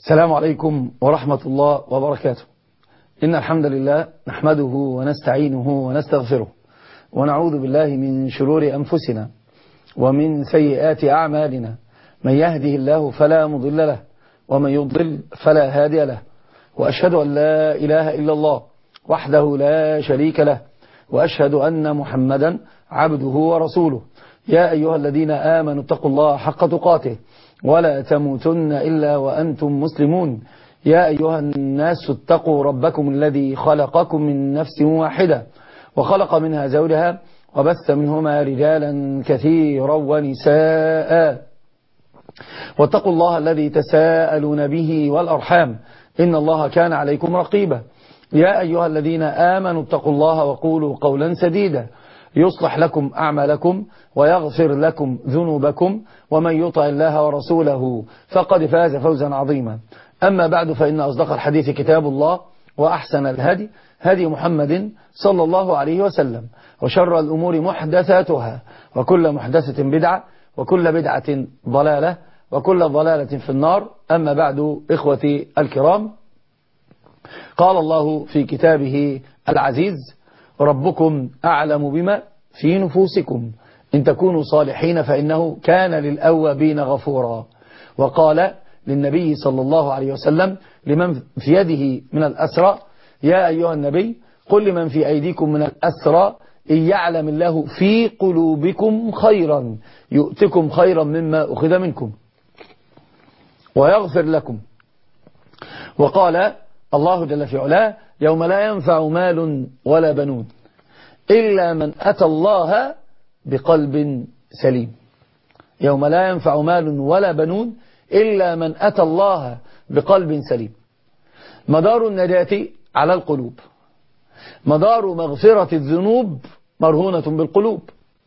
السلام عليكم ورحمة الله وبركاته. إن الحمد لله نحمده ونستعينه ونستغفره ونعوذ بالله من شرور أنفسنا ومن سيئات أعمالنا. من يهده الله فلا مضل له ومن يضلل فلا هادي له، وأشهد أن لا إله إلا الله وحده لا شريك له، وأشهد أن محمدا عبده ورسوله. يا أيها الذين آمنوا اتقوا الله حق تقاته ولا تموتن إلا وأنتم مسلمون. يا أيها الناس اتقوا ربكم الذي خلقكم من نفس واحدة وخلق منها زوجها وبث منهما رجالا كثيرا ونساء، واتقوا الله الذي تساءلون به والأرحام إن الله كان عليكم رقيبا. يا أيها الذين آمنوا اتقوا الله وقولوا قولا سديدا يصلح لكم أعمالكم ويغفر لكم ذنوبكم، ومن يطع الله ورسوله فقد فاز فوزا عظيما. أما بعد، فإن أصدق الحديث كتاب الله، وأحسن الهدي هدي محمد صلى الله عليه وسلم، وشر الأمور محدثاتها، وكل محدثة بدعة، وكل بدعة ضلالة، وكل ضلالة في النار. أما بعد، إخوتي الكرام، قال الله في كتابه العزيز: ربكم أعلم بما في نفوسكم إن تكونوا صالحين فإنه كان للأوابين غفورا. وقال للنبي صلى الله عليه وسلم لمن في يده من الأسرى: يا أيها النبي قل لمن في أيديكم من الأسرى إن يعلم الله في قلوبكم خيرا يؤتكم خيرا مما أخذ منكم ويغفر لكم. وقال الله جل في علاه: يوم لا ينفع مال ولا بنون إلا من أتى الله بقلب سليم. يوم لا ينفع مال ولا بنون إلا من أتى الله بقلب سليم. مدار النجاة على القلوب، مدار مغفرة الذنوب مرهونة بالقلوب.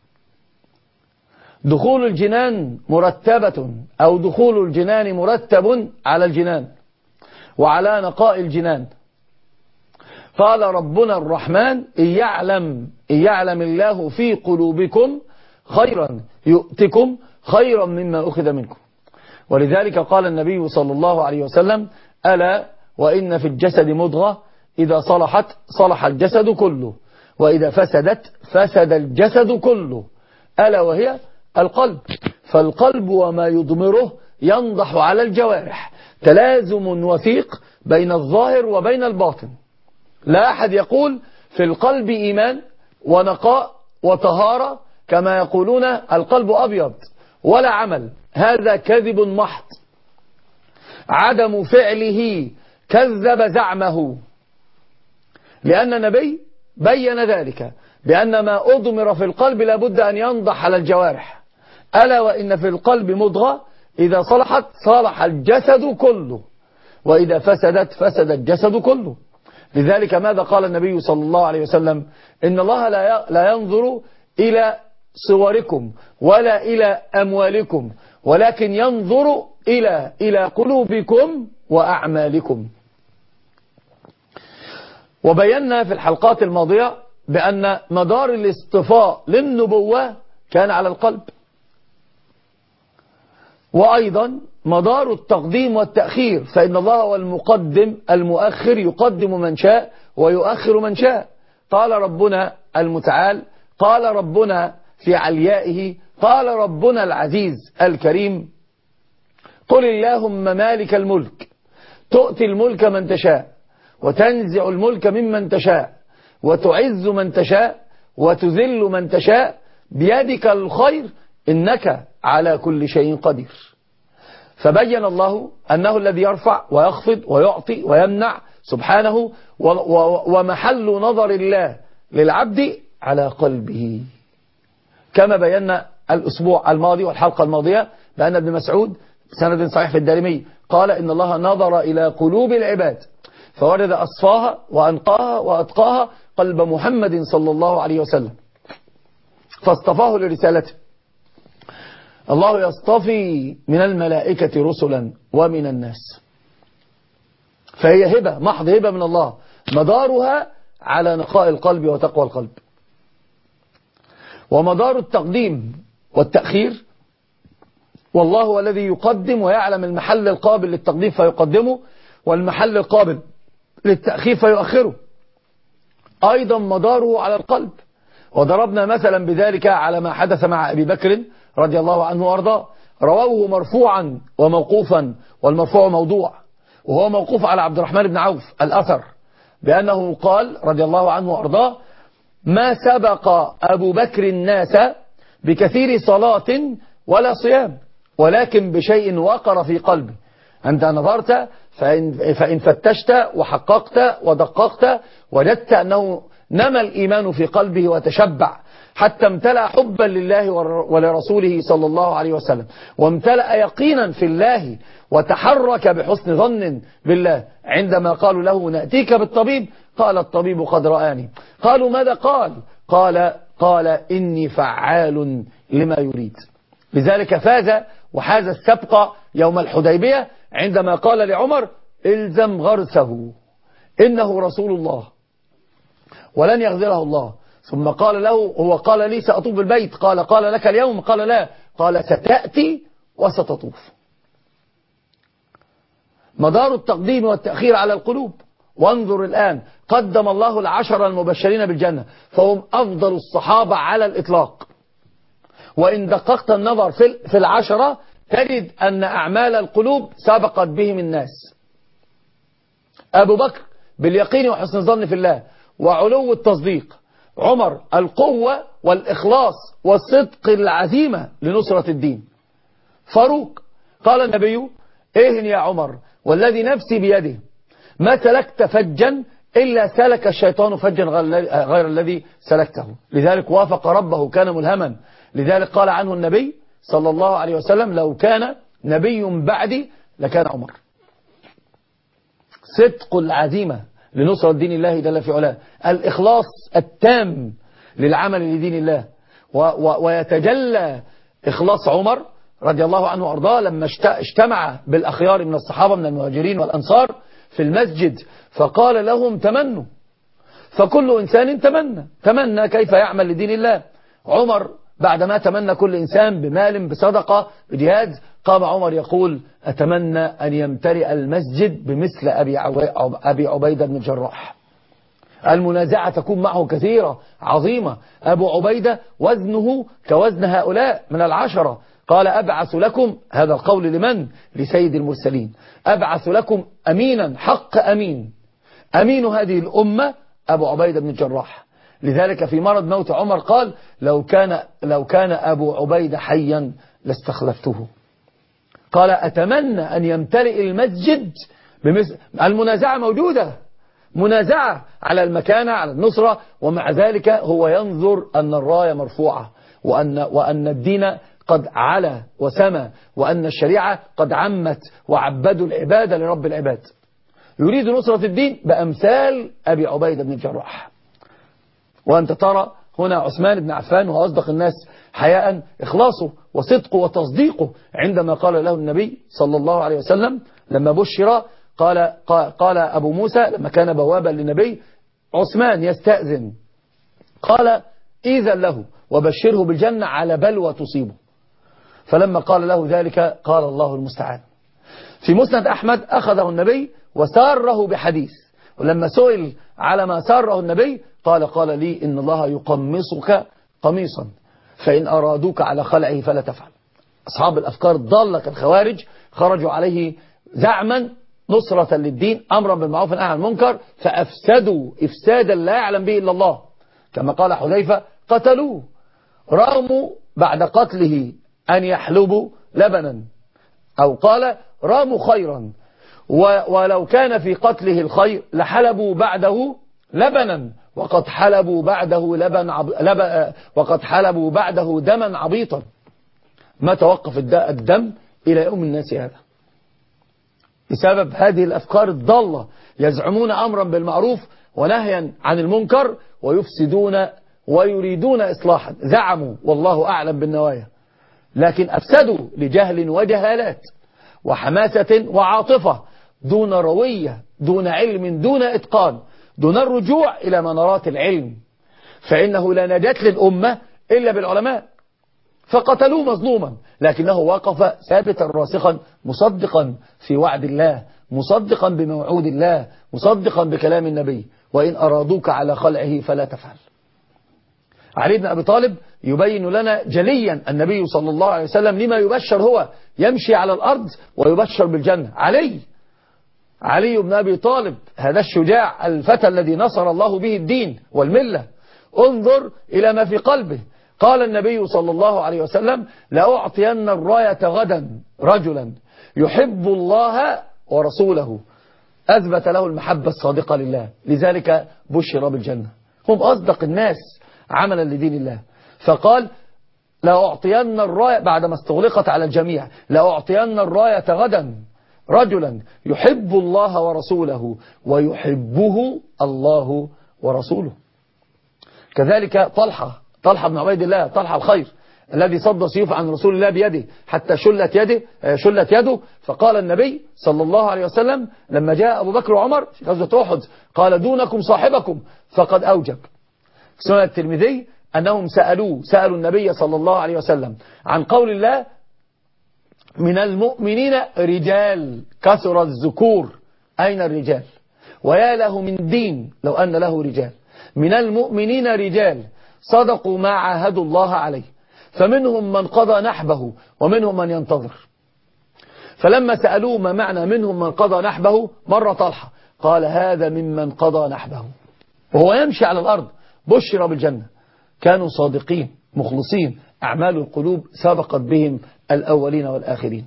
دخول الجنان مرتبة، أو دخول الجنان مرتب على الجنان وعلى نقاء الجنان. قال ربنا الرحمن: إن يعلم الله في قلوبكم خيرا يؤتكم خيرا مما أخذ منكم. ولذلك قال النبي صلى الله عليه وسلم: ألا وإن في الجسد مضغة إذا صلحت صلح الجسد كله، وإذا فسدت فسد الجسد كله، ألا وهي القلب. فالقلب وما يضمره ينضح على الجوارح، تلازم وثيق بين الظاهر وبين الباطن. لا أحد يقول في القلب إيمان ونقاء وطهارة كما يقولون القلب أبيض ولا عمل. هذا كذب محض. عدم فعله كذب زعمه، لأن النبي بين ذلك بأن ما أضمر في القلب لابد أن ينضح على الجوارح. ألا وإن في القلب مضغة إذا صلحت صلح الجسد كله، وإذا فسدت فسد الجسد كله. لذلك ماذا قال النبي صلى الله عليه وسلم؟ إن الله لا ينظر إلى صوركم ولا إلى أموالكم، ولكن ينظر إلى قلوبكم وأعمالكم. وبينا في الحلقات الماضية بأن مدار الاصطفاء للنبوة كان على القلب، وأيضا مدار التقديم والتأخير، فإن الله هو المقدم المؤخر، يقدم من شاء ويؤخر من شاء. قال ربنا المتعال، قال ربنا في عليائه، قال ربنا العزيز الكريم: قل اللهم مالك الملك تؤتي الملك من تشاء وتنزع الملك ممن تشاء وتعز من تشاء وتذل من تشاء بيدك الخير إنك على كل شيء قدير. فبين الله أنه الذي يرفع ويخفض ويعطي ويمنع سبحانه، ومحل نظر الله للعبد على قلبه، كما بينا الأسبوع الماضي والحلقة الماضية بأن ابن مسعود بسند صحيح في الدارمي قال: إن الله نظر إلى قلوب العباد فوجد أصفاها وأنقاها وأتقاها قلب محمد صلى الله عليه وسلم فاصطفاه لرسالته. الله يصطفي من الملائكة رسلا ومن الناس، فهي هبة، محض هبة من الله، مدارها على نقاء القلب وتقوى القلب. ومدار التقديم والتأخير والله هو الذي يقدم ويعلم المحل القابل للتقديم فيقدمه، والمحل القابل للتأخير فيؤخره. أيضا مداره على القلب، وضربنا مثلا بذلك على ما حدث مع أبي بكر رضي الله عنه وارضاه. رواه مرفوعا وموقوفا، والمرفوع موضوع، وهو موقوف على عبد الرحمن بن عوف الأثر بأنه قال رضي الله عنه وارضاه: ما سبق أبو بكر الناس بكثير صلاة ولا صيام، ولكن بشيء وقر في قلبه. أنت نظرت فإن فتشت وحققت ودققت وجدت أنه نمى الإيمان في قلبه وتشبع حتى امتلأ حبا لله ولرسوله صلى الله عليه وسلم، وامتلأ يقينا في الله، وتحرك بحسن ظن بالله. عندما قالوا له: نأتيك بالطبيب، قال: الطبيب قد رآني. قالوا: ماذا قال؟ قال: إني فعال لما يريد. لذلك فاز وحاز السبق يوم الحديبية عندما قال لعمر: الزم غرسه إنه رسول الله ولن يغذره الله. ثم قال له، هو قال لي سأطوف البيت، قال لك اليوم؟ قال لا، قال ستأتي وستطوف. مدار التقديم والتأخير على القلوب. وانظر الآن، قدم الله العشر المبشرين بالجنة، فهم أفضل الصحابة على الإطلاق. وإن دققت النظر في العشرة تجد أن أعمال القلوب سبقت بهم الناس. أبو بكر باليقين وحسن الظن في الله وعلو التصديق. عمر القوة والإخلاص والصدق العزيمة لنصرة الدين. فاروق قال النبي: إهن يا عمر والذي نفسي بيده ما سلكت فجا إلا سلك الشيطان فجا غير الذي سلكته. لذلك وافق ربه، كان ملهما. لذلك قال عنه النبي صلى الله عليه وسلم: لو كان نبي بعدي لكان عمر. صدق العزيمة لنصرة دين الله جل في علاه، الإخلاص التام للعمل لدين الله. ويتجلى إخلاص عمر رضي الله عنه وأرضاه لما اجتمع بالأخيار من الصحابة من المهاجرين والأنصار في المسجد فقال لهم: تمنوا. فكل إنسان تمنى كيف يعمل لدين الله. عمر بعدما تمنى كل إنسان بمال، بصدقة، بجهاد، قام عمر يقول: أتمنى أن يمتلئ المسجد بمثل أبي عبيدة بن الجراح. المنازعة تكون معه كثيرة عظيمة. أبو عبيدة وزنه كوزن هؤلاء من العشرة. قال: أبعث لكم، هذا القول لمن؟ لسيد المرسلين. أبعث لكم أمينا، حق أمين هذه الأمة أبو عبيدة بن الجراح. لذلك في مرض موت عمر قال: لو كان أبو عبيدة حيا لاستخلفته. قال: أتمنى أن يمتلئ المسجد بمثل. المنازعة موجودة، منازعة على المكانة، على النصرة، ومع ذلك هو ينظر أن الراية مرفوعة، وأن الدين قد علا وسمى، وأن الشريعة قد عمت وعبدوا العبادة لرب العباد. يريد نصرة الدين بأمثال أبي عبيدة بن الجراح. وأنت ترى هنا عثمان بن عفان، وهو أصدق الناس حياء، إخلاصه وصدقه وتصديقه عندما قال له النبي صلى الله عليه وسلم لما بشر، قال أبو موسى لما كان بوابا للنبي: عثمان يستأذن. قال: إذن له وبشره بالجنة على بلوى تصيبه. فلما قال له ذلك قال: الله المستعان. في مسند أحمد أخذه النبي وساره بحديث، ولما سئل على ما ساره النبي قال لي: إن الله يقمصك قميصا، فإن أرادوك على خلعه فلا تفعل. أصحاب الأفكار الضالة كالخوارج خرجوا عليه زعما نصرة للدين، أمرا بالمعروف ونهيا عن المنكر، فأفسدوا إفسادا لا يعلم به إلا الله. كما قال حذيفة: قتلوه، راموا بعد قتله أن يحلبوا لبنا، أو قال: راموا خيرا، ولو كان في قتله الخير لحلبوا بعده لبنا، وقد حلبوا بعده دما عبيطا. ما توقف الدم إلى يوم الناس هذا بسبب هذه الأفكار الضالة. يزعمون أمرا بالمعروف ونهيا عن المنكر ويفسدون ويريدون إصلاحا. زعموا والله أعلم بالنوايا، لكن أفسدوا لجهل وجهالات وحماسة وعاطفة، دون روية، دون علم، دون إتقان، دون الرجوع إلى منارات العلم. فإنه لا نجاة للأمة إلا بالعلماء. فقتلوه مظلوما، لكنه وقف ثابتا راسخا مصدقا في وعد الله، مصدقا بموعود الله، مصدقا بكلام النبي: وإن أرادوك على خلعه فلا تفعل. علي بن أبي طالب يبين لنا جليا النبي صلى الله عليه وسلم لما يبشر، هو يمشي على الأرض ويبشر بالجنة. علي بن أبي طالب هذا الشجاع الفتى الذي نصر الله به الدين والملة، انظر إلى ما في قلبه. قال النبي صلى الله عليه وسلم: لأعطين الراية غدا رجلا يحب الله ورسوله. أثبت له المحبة الصادقة لله، لذلك بشر بالجنة. هم أصدق الناس عملا لدين الله. فقال: لأعطين الراية بعدما استغلقت على الجميع، لأعطين الراية غدا رجلا يحب الله ورسوله ويحبه الله ورسوله. كذلك طلحة بن عبيد الله، طلحة الخير الذي صد سيوف عن رسول الله بيده حتى شلت يده. فقال النبي صلى الله عليه وسلم لما جاء أبو بكر وعمر في غزوة أحد: قال: دونكم صاحبكم فقد أوجب. في سنن الترمذي أنهم سألوا النبي صلى الله عليه وسلم عن قول الله: من المؤمنين رجال كثر الذكور، أين الرجال؟ ويا له من دين لو أن له رجال. من المؤمنين رجال صدقوا ما عاهدوا الله عليه، فمنهم من قضى نحبه ومنهم من ينتظر. فلما سألوه ما معنى منهم من قضى نحبه، مر طلحة قال: هذا ممن قضى نحبه، وهو يمشي على الأرض بشر بالجنة. كانوا صادقين مخلصين، أعمال القلوب سبقت بهم الأولين والآخرين.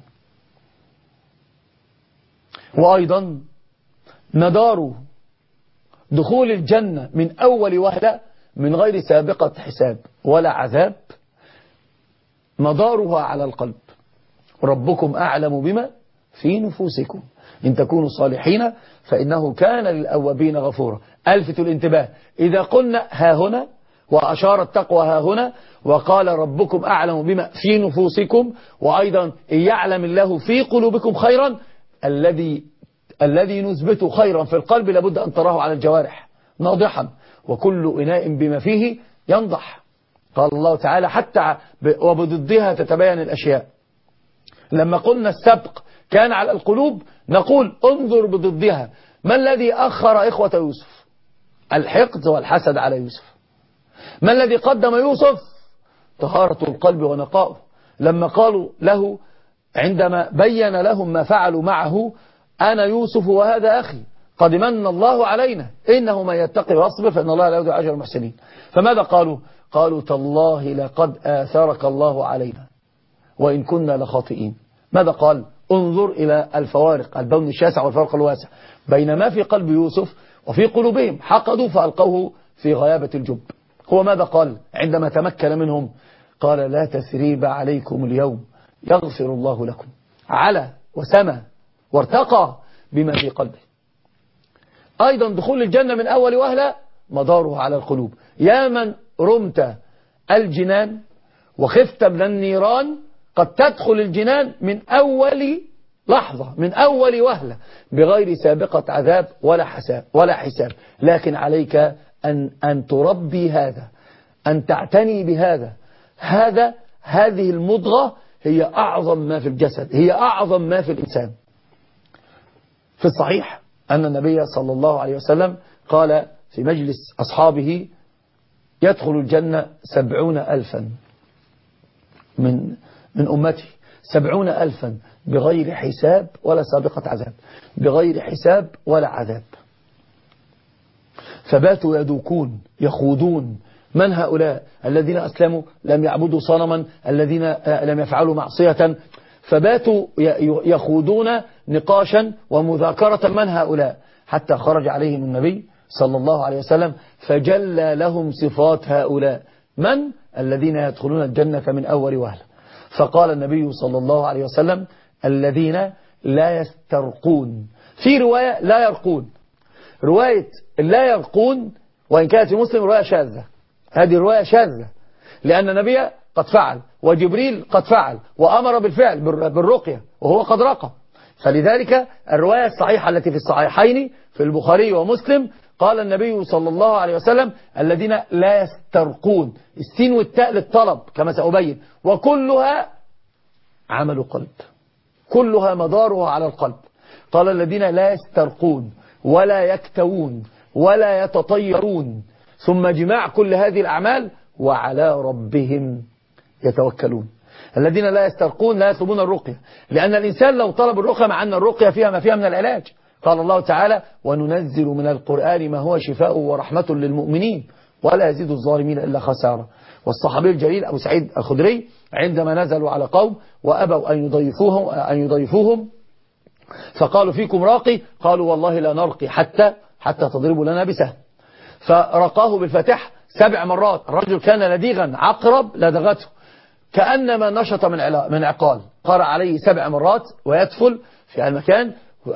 وأيضا مدار دخول الجنة من أول وهلة من غير سابقة حساب ولا عذاب، مدارها على القلب. ربكم أعلم بما في نفوسكم إن تكونوا صالحين فإنه كان للأوابين غفورا. ألفت الانتباه، إذا قلنا ها هنا وأشار التقوى ها هنا، وقال ربكم أعلم بما في نفوسكم، وأيضا إن يعلم الله في قلوبكم خيرا، الذي نثبت خيرا في القلب لابد أن تراه على الجوارح ناضحا، وكل إناء بما فيه ينضح. قال الله تعالى: حتى وبضدها تتبين الأشياء. لما قلنا السبق كان على القلوب، نقول انظر بضدها. ما الذي أخر إخوة يوسف؟ الحقد والحسد على يوسف. ما الذي قدم يوسف؟ طهارة القلب ونقاؤه. لما قالوا له عندما بين لهم ما فعلوا معه: أنا يوسف وهذا أخي قد من الله علينا إنه من يتقي ويصبر فإن الله لا يضيع أجر المحسنين. فماذا قالوا؟ قالوا: تالله لقد آثرك الله علينا وإن كنا لخاطئين. ماذا قال؟ انظر إلى الفوارق، البون الشاسع والفرق الواسع بين ما في قلب يوسف وفي قلوبهم. حقدوا فألقوه في غيابة الجب. هو ماذا قال عندما تمكن منهم؟ قال: لا تثريب عليكم اليوم يغفر الله لكم. على وسمى وارتقى بما في قلبه. أيضا دخول الجنة من أول وهلة مداره على القلوب. يا من رمت الجنان وخفت من النيران، قد تدخل الجنان من أول لحظة، من أول وهلة، بغير سابقة عذاب ولا حساب. لكن عليك أن تربي هذا، أن تعتني بهذا. هذه المضغة هي أعظم ما في الجسد، هي أعظم ما في الإنسان. في الصحيح أن النبي صلى الله عليه وسلم قال في مجلس أصحابه: يدخل الجنة 70,000 من أمتي، 70,000 بغير حساب ولا سابقة عذاب، بغير حساب ولا عذاب. فباتوا يدوكون يخوضون. من هؤلاء؟ الذين أسلموا لم يعبدوا صنما، الذين لم يفعلوا معصية، فباتوا يخوضون نقاشا ومذاكرة من هؤلاء، حتى خرج عليهم النبي صلى الله عليه وسلم فجلى لهم صفات هؤلاء. من؟ الذين يدخلون الجنة من أول وهلة. فقال النبي صلى الله عليه وسلم: الذين لا يسترقون. في رواية لا يرقون. رواية لا يرقون وإن كانت في مسلم رواية شاذة، هذه رواية شاذة، لأن النبي قد فعل وجبريل قد فعل وأمر بالفعل بالرقية وهو قد رقى. فلذلك الرواية الصحيحة التي في الصحيحين في البخاري ومسلم قال النبي صلى الله عليه وسلم الذين لا يسترقون، السين والتاء للطلب كما سأبين، وكلها عمل قلب، كلها مدارها على القلب. قال الذين لا يسترقون ولا يكتوون ولا يتطيرون، ثم جماع كل هذه الأعمال وعلى ربهم يتوكلون. الذين لا يسترقون لا يطلبون الرقية، لأن الإنسان لو طلب الرقية مع أن الرقية فيها ما فيها من العلاج. قال الله تعالى وننزل من القرآن ما هو شفاء ورحمة للمؤمنين ولا يزيد الظالمين إلا خسارة. والصحابي الجليل أبو سعيد الخدري عندما نزلوا على قوم وأبوا أن يضيفوهم فقالوا فيكم راقي، قالوا والله لا نرقي حتى تضربوا لنا بسهم، فرقاه بالفتح 7 مرات. الرجل كان لديغا عقرب لدغته كأنما نشط من عقال، قرأ عليه 7 مرات ويدفل في المكان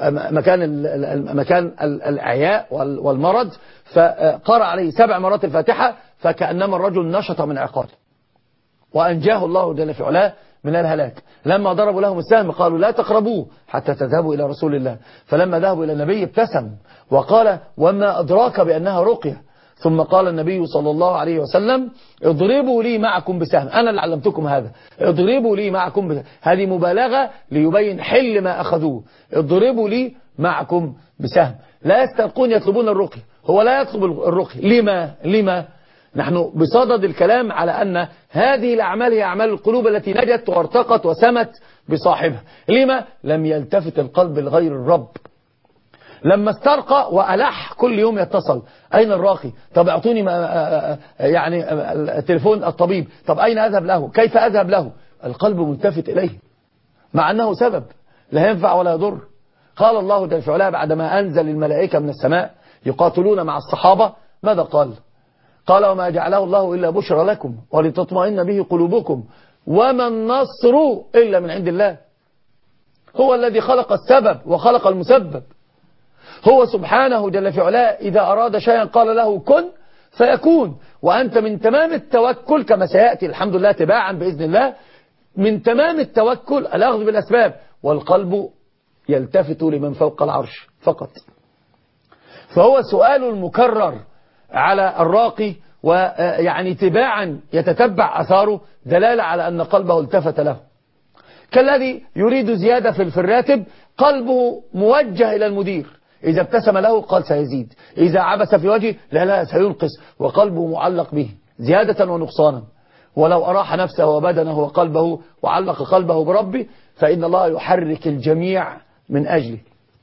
مكان الإعياء والمرض، فقرأ عليه 7 مرات الفاتحة فكأنما الرجل نشط من عقال، وأنجاه الله جل في علاه من الهلاك. لما ضربوا لهم السهم قالوا لا تقربوه حتى تذهبوا إلى رسول الله، فلما ذهبوا إلى النبي ابتسم وقال وما أدراك بأنها رقية. ثم قال النبي صلى الله عليه وسلم اضربوا لي معكم بسهم، أنا اللي علمتكم هذا، اضربوا لي معكم بسهم. هذه مبالغة ليبين حل ما أخذوه، اضربوا لي معكم بسهم. لا يسترقون يطلبون الرقية، هو لا يطلب الرقية. لما؟ نحن بصدد الكلام على أن هذه الأعمال هي أعمال القلوب التي نجت وارتقت وسمت بصاحبها. لما؟ لم يلتفت القلب لغير الرب. لما استرقى وألح كل يوم يتصل، أين الراقي؟ طب اعطوني يعني تليفون الطبيب، طب أين أذهب له؟ كيف أذهب له؟ القلب ملتفت إليه مع أنه سبب لا ينفع ولا يضر. قال الله جل وعلا بعدما أنزل الملائكة من السماء يقاتلون مع الصحابة ماذا قال؟ قال وما جعله الله إلا بشرى لكم ولتطمئن به قلوبكم وما النصر إلا من عند الله. هو الذي خلق السبب وخلق المسبب، هو سبحانه جل في علاه إذا أراد شيئا قال له كن فيكون. وأنت من تمام التوكل كما سيأتي الحمد لله تباعا بإذن الله، من تمام التوكل الأخذ بالأسباب، والقلب يلتفت لمن فوق العرش فقط. فهو سؤال المكرر على الراقي، ويعني تباعا يتتبع أثاره دلالة على أن قلبه التفت له، كالذي يريد زيادة في الراتب قلبه موجه إلى المدير، إذا ابتسم له قال سيزيد، إذا عبس في وجهه لا سينقص، وقلبه معلق به زيادة ونقصانا. ولو أراح نفسه وبدنه وقلبه وعلق قلبه بربه فإن الله يحرك الجميع من أجله.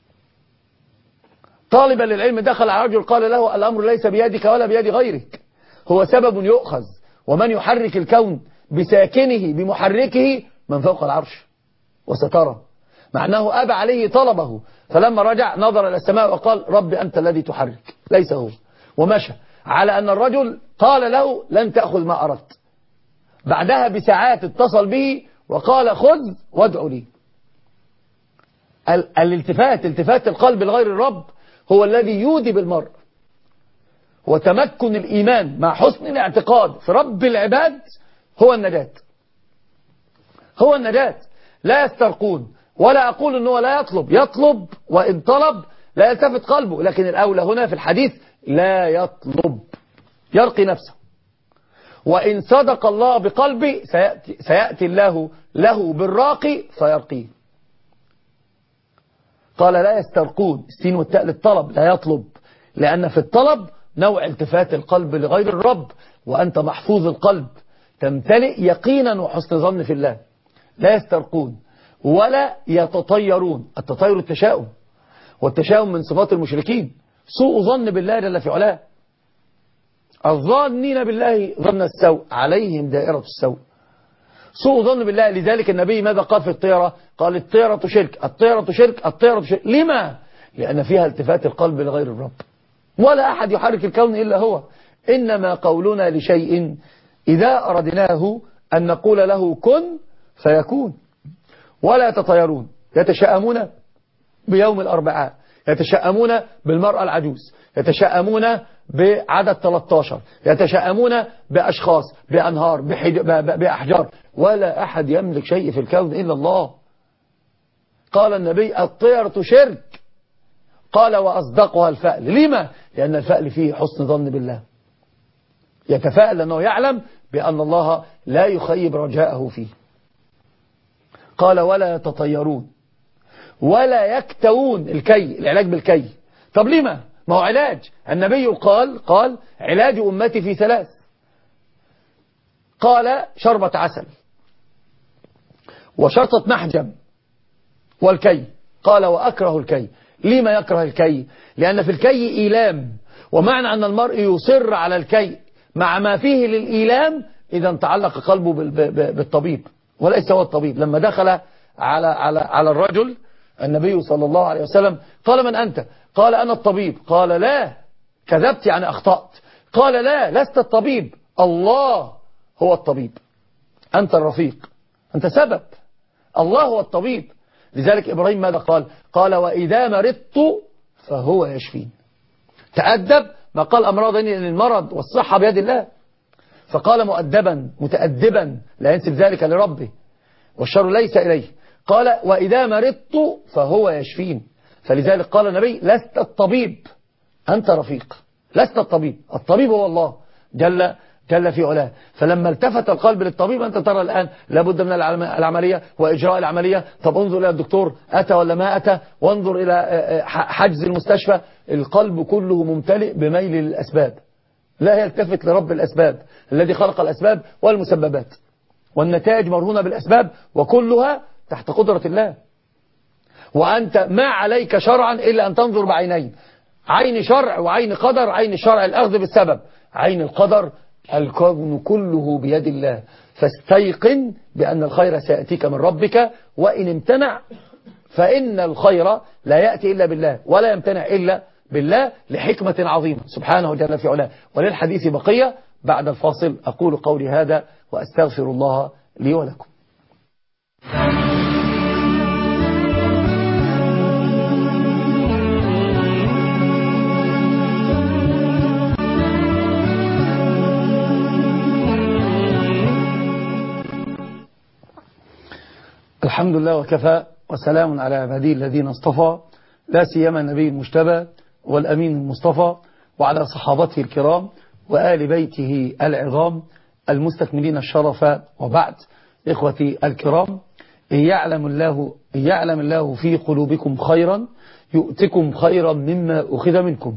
طالبا للعلم دخل على رجل قال له الأمر ليس بيدك ولا بيد غيرك، هو سبب يؤخذ، ومن يحرك الكون بساكنه بمحركه من فوق العرش وسترى. مع أنه أبى عليه طلبه، فلما رجع نظر إلى السماء وقال رب أنت الذي تحرك ليس هو، ومشى على أن الرجل قال له لن تأخذ ما أردت. بعدها بساعات اتصل به وقال خذ وادعو لي. التفات القلب لغير الرب هو الذي يودي بالمرء، وتمكن الإيمان مع حسن الاعتقاد في رب العباد هو النجاة، هو النجاة. لا يسترقون، ولا أقول أنه لا يطلب وإن طلب لا يلتفت قلبه، لكن الأولى هنا في الحديث لا يطلب، يرقي نفسه. وإن صدق الله بقلبي سيأتي الله له بالراقي فيرقيه. قال لا يسترقون، السين والتاء للطلب، لا يطلب، لأن في الطلب نوع التفات القلب لغير الرب، وأنت محفوظ القلب تمتلئ يقينا وحسن ظن في الله. لا يسترقون ولا يتطيرون، التطير التشاؤم، والتشاؤم من صفات المشركين، سوء ظن بالله جل في علاه. الظانين بالله ظن السوء عليهم دائرة السوء، سوء ظن بالله. لذلك النبي ماذا قال في الطيرة؟ قال الطيرة شرك، الطيرة شرك، الطيرة شرك. لما؟ لأن فيها التفات القلب لغير الرب، ولا أحد يحرك الكون إلا هو. إنما قولنا لشيء إذا أردناه أن نقول له كن فيكون. ولا يتطيرون، يتشاءمون بيوم الأربعاء، يتشاءمون بالمرأة العجوز، يتشاءمون بعدد 13، يتشاءمون بأشخاص، بأنهار، بأحجار، ولا أحد يملك شيء في الكون إلا الله. قال النبي الطيرة شرك، قال وأصدقها الفأل. لما؟ لأن الفأل فيه حسن ظن بالله، يتفاءل لأنه يعلم بأن الله لا يخيب رجاءه فيه. قال ولا يتطيرون ولا يكتوون. الكي، العلاج بالكي. طب لما؟ ما هو علاج. النبي قال علاج أمتي في 3. قال شربة عسل وشرطة محجم والكي. قال وأكره الكي. لما يكره الكي؟ لأن في الكي إيلام، ومعنى أن المرء يصر على الكي مع ما فيه للإيلام إذا تعلق قلبه بالطبيب وليس هو الطبيب. لما دخل على الرجل النبي صلى الله عليه وسلم قال من أنت؟ قال أنا الطبيب. قال لا، كذبت يعني أخطأت. قال لا، لست الطبيب، الله هو الطبيب، أنت الرفيق، أنت سبب، الله هو الطبيب. لذلك إبراهيم ماذا قال؟ قال وإذا مرضت فهو يشفين. تأدب، ما قال أمراضني، لأن المرض والصحة بيد الله. فقال مؤدبا متأدبا لا ينسب ذلك لربه والشر ليس إليه. قال وإذا مرضت فهو يشفين. فلذلك قال النبي لست الطبيب، أنت رفيق، لست الطبيب، الطبيب هو الله جل في علاه. فلما التفت القلب للطبيب، أنت ترى الآن لابد من العملية وإجراء العملية. طب انظر إلى الدكتور أتى ولا ما أتى، وانظر إلى حجز المستشفى. القلب كله ممتلئ بميل للأسباب، لا يلتفت لرب الأسباب الذي خلق الأسباب والمسببات، والنتائج مرهونة بالأسباب وكلها تحت قدرة الله. وأنت ما عليك شرعا إلا أن تنظر بعينين، عين شرع وعين قدر. عين الشرع الأخذ بالسبب، عين القدر الكون كله بيد الله. فاستيقن بأن الخير سيأتيك من ربك، وإن امتنع فإن الخير لا يأتي إلا بالله ولا يمتنع إلا بالله لحكمة عظيمة سبحانه جل في علاه. وللحديث بقية بعد الفاصل. أقول قولي هذا وأستغفر الله لي ولكم. الحمد لله وكفى، وسلام على عباده الذين اصطفى، لا سيما النبي المجتبى والأمين المصطفى، وعلى صحابته الكرام وآل بيته العظام المستكملين الشرف. وبعد، إخوتي الكرام، إن يعلم الله في قلوبكم خيرا يؤتكم خيرا مما أخذ منكم.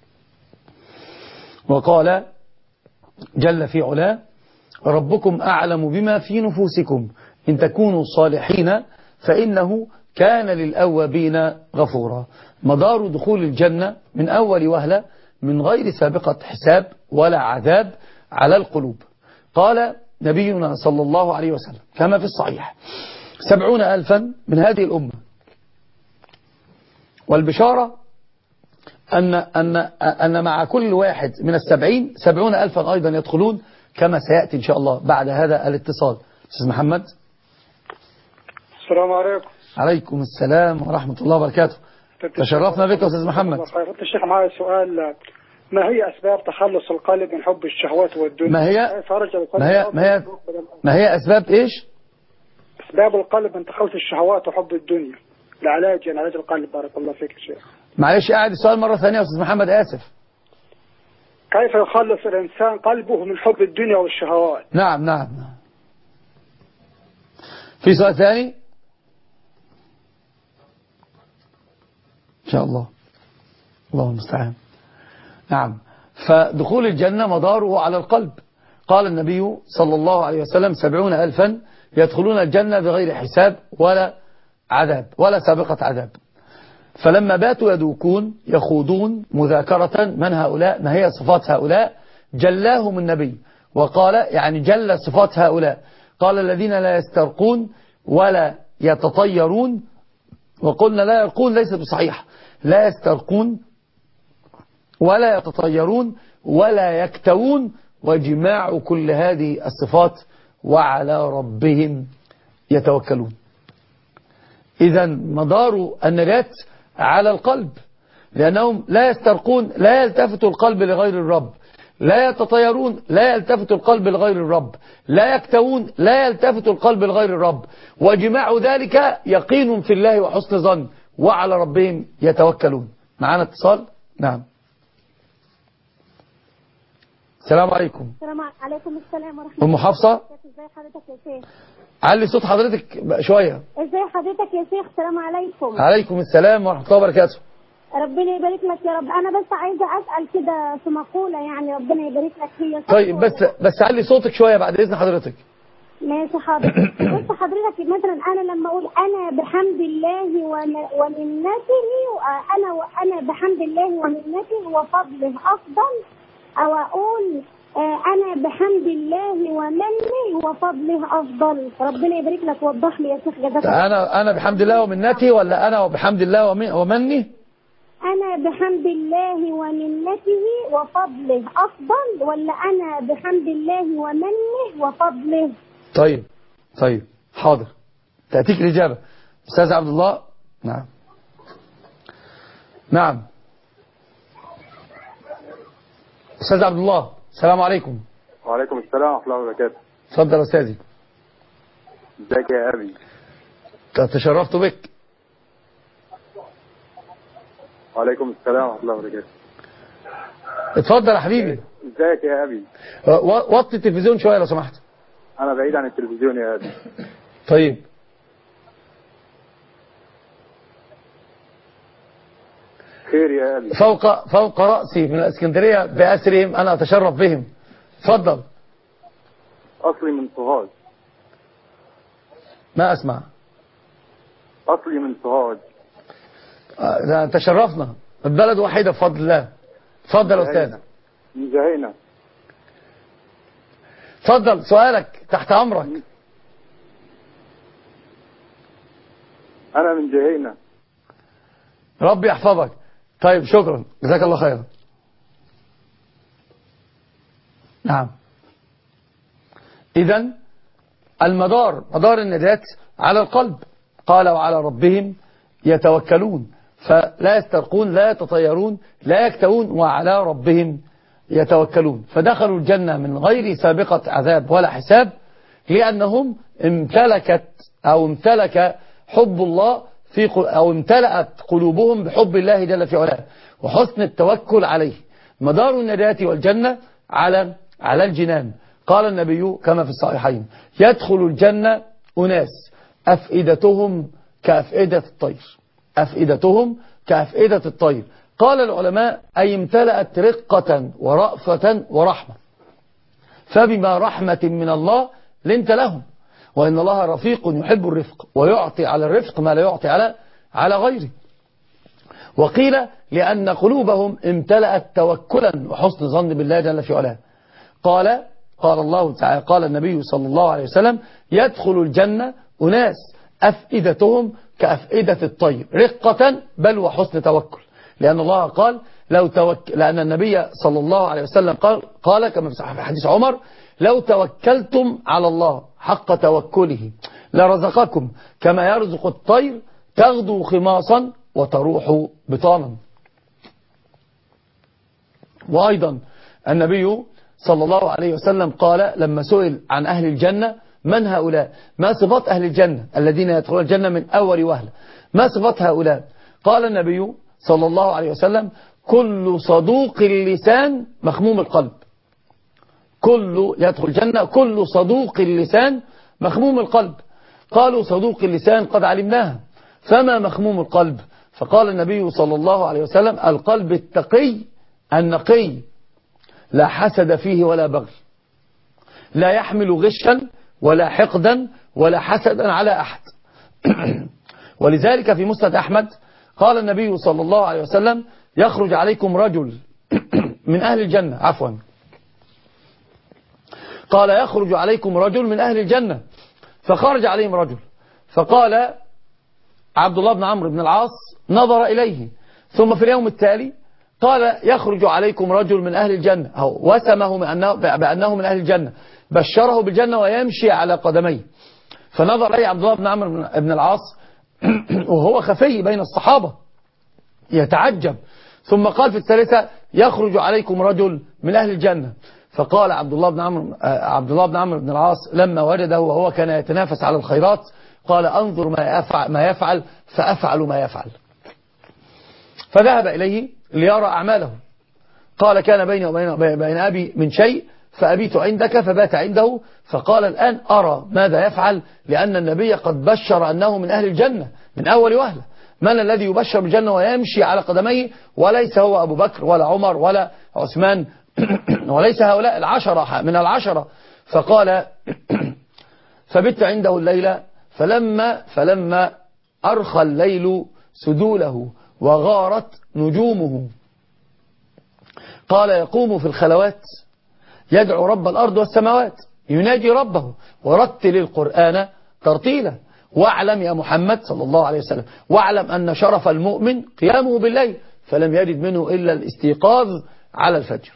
وقال جل في علاه ربكم أعلم بما في نفوسكم إن تكونوا صالحين فإنه كان للأوابين غفورا. مدار دخول الجنة من أول وهلة من غير سابقة حساب ولا عذاب على القلوب. قال نبينا صلى الله عليه وسلم كما في الصحيح 70,000 من هذه الأمة، والبشارة أن مع كل واحد من 70,000 أيضا يدخلون كما سيأتي إن شاء الله بعد هذا الاتصال. أستاذ محمد. السلام عليكم. عليكم السلام ورحمة الله وبركاته. تشرفنا بك أستاذ محمد. الشيخ معي سؤال، ما هي أسباب تخلص القلب من حب الشهوات والدنيا؟ ما هي أسباب إيش؟ أسباب القلب من تخلص الشهوات وحب الدنيا، العلاج يعني علاج القلب. بارك الله فيك يا شيخ. معلش أعد السؤال مرة ثانية يا أستاذ محمد، آسف. كيف يخلص الإنسان قلبه من حب الدنيا والشهوات؟ نعم. في سؤال ثاني إن شاء الله، الله المستعان. نعم. فدخول الجنة مداره على القلب. قال النبي صلى الله عليه وسلم 70,000 يدخلون الجنة بغير حساب ولا عذاب ولا سابقة عذاب. فلما باتوا يدوكون يخوضون مذاكرة من هؤلاء، ما هي صفات هؤلاء، جلاهم النبي وقال يعني جل صفات هؤلاء. قال الذين لا يسترقون ولا يتطيرون، وقلنا لا يرقون ليست بصحيح، لا يسترقون ولا يتطيرون ولا يكتوون، وجماع كل هذه الصفات وعلى ربهم يتوكلون. إذا مدار النجاة على القلب، لأنهم لا يسترقون لا يلتفت القلب لغير الرب، لا يتطيرون لا يلتفت القلب لغير الرب، لا يكتوون لا يلتفت القلب لغير الرب، وجماع ذلك يقين في الله وحسن ظن وعلى ربهم يتوكلون. معانا اتصال. نعم. السلام عليكم. السلام عليكم. السلام ورحمة الله. أم حفصة. ازي حضرتك يا شيخ؟ علي صوت حضرتك شوية. ازي حضرتك يا شيخ؟ السلام عليكم. عليكم السلام ورحمة الله وبركاته. ربنا يبارك لك يا رب. انا بس عايزة اسأل كده في مقولة، يعني ربنا يبارك لك هي. طيب بس علي صوتك شوية بعد إذن حضرتك. ماشي حاضر. بص حضرتك، مثلا انا لما اقول انا بحمد الله ومنته، انا بحمد الله ومنته وفضله افضل، او اقول انا بحمد الله ومنه وفضله افضل؟ ربنا يبارك لك، وضح لي يا شيخ جزاك الله. انا بحمد الله ومنته، ولا انا بحمد الله ومنه؟ انا بحمد الله ومنته وفضله افضل، ولا انا بحمد الله ومنه وفضله؟ طيب حاضر، تأتيك الإجابة. أستاذ عبد الله. نعم أستاذ عبد الله، السلام عليكم. وعليكم السلام ورحمة الله وبركاته. اتفضل يا أستاذي. ازيك يا أبي؟ تشرفت بك. وعليكم السلام ورحمة الله وبركاته. اتفضل يا حبيبي. ازيك يا أبي؟ وطي التلفزيون شوية لو سمحت. أنا بعيد عن التلفزيون يا أبي. طيب. خير يا أبي. فوق رأسي من الإسكندرية بأسرهم، أنا أتشرف بهم. اتفضل. أصلي من سوهاج. ما أسمع. أصلي من سوهاج. ده تشرفنا، البلد واحدة بفضل الله. اتفضل يا أستاذ. من جهينة. اتفضل سؤالك تحت أمرك. أنا من جهينة. ربي يحفظك. طيب شكرا، جزاك الله خيرا. نعم. إذن مدار النداءات على القلب. قال وعلى ربهم يتوكلون، فلا يسترقون، لا يتطيرون، لا يكتوون، وعلى ربهم يتوكلون. فدخلوا الجنة من غير سابقة عذاب ولا حساب، لأنهم امتلك حب الله أو امتلأت قلوبهم بحب الله جل في علاه وحسن التوكل عليه. مدار النجاة والجنة على الجنان. قال النبي كما في الصحيحين: يدخل الجنة أناس أفئدتهم كأفئدة الطير. أفئدتهم كأفئدة الطير. قال العلماء: أي امتلأت رقة ورأفة ورحمة، فبما رحمة من الله لنت لهم، وإن الله رفيق يحب الرفق ويعطي على الرفق ما لا يعطي على غيره. وقيل لأن قلوبهم امتلأت توكلا وحسن ظن بالله جل في علاه. قال الله تعالى، قال النبي صلى الله عليه وسلم: يدخل الجنة أناس أفئدتهم كأفئدة الطير، رقة بل وحسن توكل. لأن الله قال لأن النبي صلى الله عليه وسلم قال كما في حديث عمر: لو توكلتم على الله حق توكله لرزقكم كما يرزق الطير تغدو خماصا وتروح بطانا. وأيضا النبي صلى الله عليه وسلم قال لما سئل عن أهل الجنة: من هؤلاء؟ ما صفات أهل الجنة الذين يدخلون الجنة من أول وهلة؟ ما صفات هؤلاء؟ قال النبي صلى الله عليه وسلم: كل صدوق اللسان مخموم القلب. يدخل الجنة كل صدوق اللسان مخموم القلب. قالوا: صدوق اللسان قد علمناها، فما مخموم القلب؟ فقال النبي صلى الله عليه وسلم: القلب التقي النقي، لا حسد فيه ولا بغي، لا يحمل غشا ولا حقدا ولا حسدا على أحد. ولذلك في مسند أحمد قال النبي صلى الله عليه وسلم: يخرج عليكم رجل من أهل الجنة، عفوا، قال: يخرج عليكم رجل من أهل الجنة. فخرج عليهم رجل، فقال عبد الله بن عمرو بن العاص: نظر إليه. ثم في اليوم التالي قال: يخرج عليكم رجل من أهل الجنة، أو وسمه بأنه من أهل الجنة، بشره بالجنة ويمشي على قدميه. فنظر إليه عبد الله بن عمرو بن العاص وهو خفي بين الصحابة يتعجب. ثم قال في الثالثة: يخرج عليكم رجل من أهل الجنة. فقال عبد الله بن عمرو بن العاص لما وجده وهو كان يتنافس على الخيرات: قال: انظر ما يفعل فأفعل ما يفعل. فذهب إليه ليرى أعماله. قال كان بيني وبين أبي من شيء فأبيت عندك، فبات عنده. فقال الآن أرى ماذا يفعل، لأن النبي قد بشر أنه من أهل الجنة من أول وهلة. من الذي يبشر بالجنة ويمشي على قدميه؟ وليس هو أبو بكر ولا عمر ولا عثمان وليس هؤلاء العشرة من العشرة. فقال فبت عنده الليلة، فلما أرخى الليل سدوله وغارت نجومه، قال يقوم في الخلوات يدعو رب الأرض والسماوات، يناجي ربه ورتل القرآن ترتيلا. واعلم يا محمد صلى الله عليه وسلم، واعلم أن شرف المؤمن قيامه بالليل، فلم يرد منه إلا الاستيقاظ على الفجر.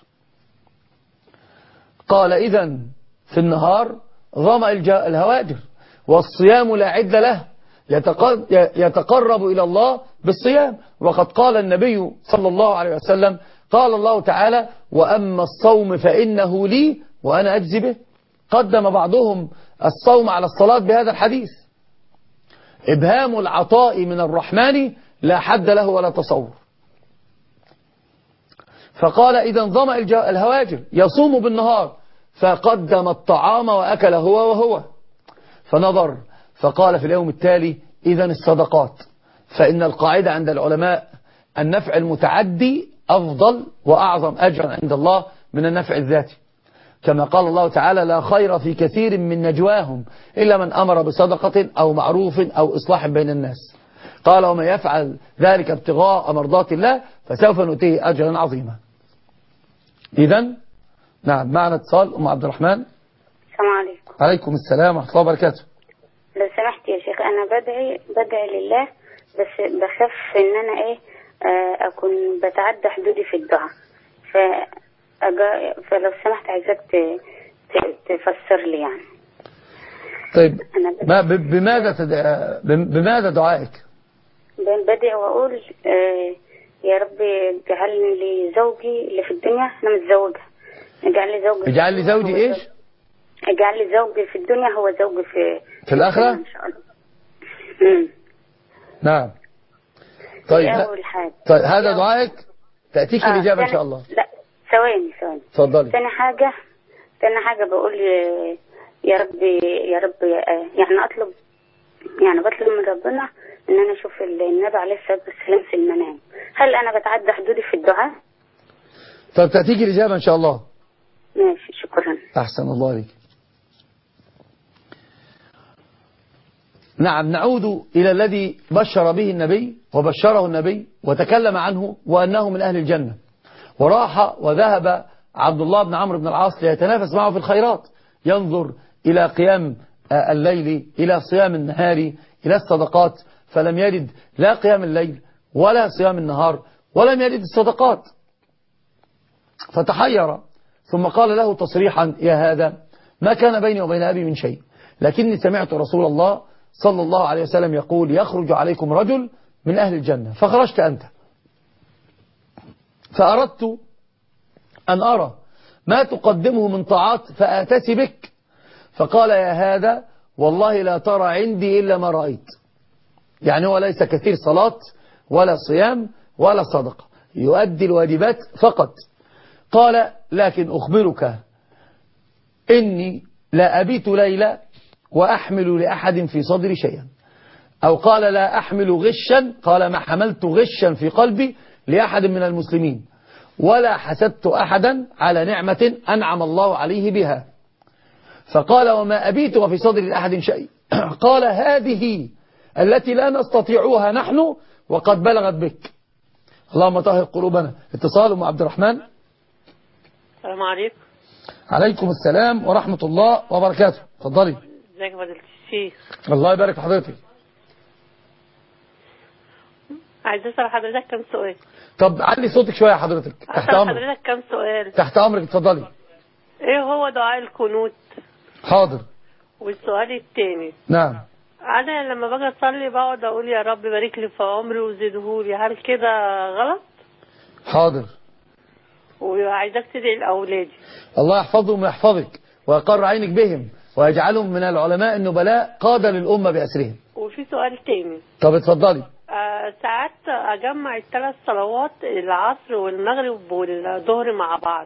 قال إذن في النهار ظمأ الهواجر، والصيام لا عد له، يتقرب إلى الله بالصيام. وقد قال النبي صلى الله عليه وسلم قال الله تعالى وأما الصوم فإنه لي وأنا أجزي به. قدم بعضهم الصوم على الصلاة بهذا الحديث. إبهام العطاء من الرحمن لا حد له ولا تصور. فقال إذا ظمأ الهواجر يصوم بالنهار، فقدم الطعام وأكل هو وهو. فنظر فقال في اليوم التالي إذن الصدقات، فإن القاعدة عند العلماء النفع المتعدي أفضل وأعظم أجرا عند الله من النفع الذاتي، كما قال الله تعالى لا خير في كثير من نجواهم إلا من أمر بصدقة أو معروف أو إصلاح بين الناس. قال ومن يفعل ذلك ابتغاء مرضات الله فسوف نؤتيه أجرا عظيما. إذن نعم، معنا اتصال أم عبد الرحمن. السلام عليكم. عليكم السلام ورحمة الله وبركاته. لو سمحت يا شيخ، أنا بدعي لله، بس بخاف إن أنا أكون بتعدى حدودي في الدعاء، فلو سمحت عايزاك تفسر لي يعني. طيب بماذا دعائك؟ بدعي وأقول يا رب اجعلني لي زوجي اللي في الدنيا، أنا متزوجة، اجعل لي زوجي إيش؟ اجعل لي زوجي في الدنيا هو زوجي في الآخرة إن شاء الله. نعم. طيب طيب هذا دعائك، تأتيك الإجابة إن شاء الله. لا ثواني اتفضلي. ثاني حاجة بقول يا رب يعني بطلب من ربنا ان انا اشوف النبي عليه الصلاة والسلام في المنام. هل انا بتعدى حدودي في الدعاء؟ طب تأتيك الإجابة إن شاء الله. ماشي، شكرا. أحسن الله عليك. نعم، نعود إلى الذي بشر به النبي وبشره النبي وتكلم عنه وأنه من أهل الجنة. وراح وذهب عبد الله بن عمرو بن العاص ليتنافس معه في الخيرات، ينظر إلى قيام الليل، إلى صيام النهار، إلى الصدقات، فلم يجد لا قيام الليل ولا صيام النهار ولم يجد الصدقات، فتحير. ثم قال له تصريحا يا هذا ما كان بيني وبين أبي من شيء، لكني سمعت رسول الله صلى الله عليه وسلم يقول يخرج عليكم رجل من أهل الجنة، فخرجت أنت، فأردت أن أرى ما تقدمه من طاعات فآتسي بك. فقال يا هذا والله لا ترى عندي إلا ما رأيت، يعني هو ليس كثير صلاة ولا صيام ولا صدقة، يؤدي الواجبات فقط. قال لكن أخبرك إني لا أبيت ليلة وأحمل لأحد في صدري شيئا، أو قال لا أحمل غشا، قال ما حملت غشا في قلبي لأحد من المسلمين ولا حسدت أحدا على نعمة أنعم الله عليه بها. فقال وما أبيت وفي صدري لأحد شيء. قال هذه التي لا نستطيعها نحن وقد بلغت بك، اللهم طهر قلوبنا. اتصال أم عبد الرحمن. السلام عليكم. عليكم السلام ورحمة الله وبركاته. اتفضلي. ازيك يا فضيلة الشيخ؟ الله يبارك في حضرتك. عايز اسال حضرتك كم سؤال. طب علي صوتك شويه حضرتك. تحت امرك. حضرتك كم سؤال؟ تحت امرك، اتفضلي. ايه هو دعاء القنوت؟ حاضر. والسؤال الثاني. نعم. انا لما باجي اصلي بقعد اقول يا رب بارك لي في عمري وزدهولي، هل كده غلط؟ حاضر. وعايزك تدعي لاولادي الله يحفظهم ويحفظك ويقر عينك بهم ويجعلهم من العلماء النبلاء قادة للأمة بأسرهم. وفي سؤال تاني. طب اتفضلي. ساعات اجمع الثلاث صلوات العصر والمغرب والظهر مع بعض.